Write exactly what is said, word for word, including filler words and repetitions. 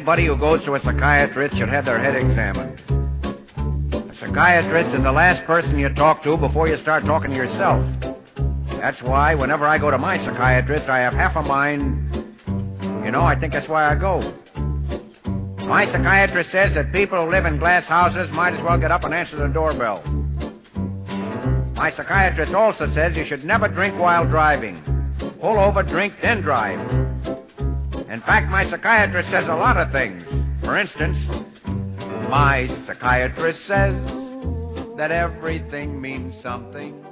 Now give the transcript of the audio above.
everybody who goes to a psychiatrist should have their head examined. A psychiatrist is the last person you talk to before you start talking to yourself. That's why whenever I go to my psychiatrist, I have half a mind. You know, I think that's why I go. My psychiatrist says that people who live in glass houses might as well get up and answer the doorbell. My psychiatrist also says you should never drink while driving. Pull over, drink, then drive. In fact, my psychiatrist says a lot of things. For instance, my psychiatrist says that everything means something.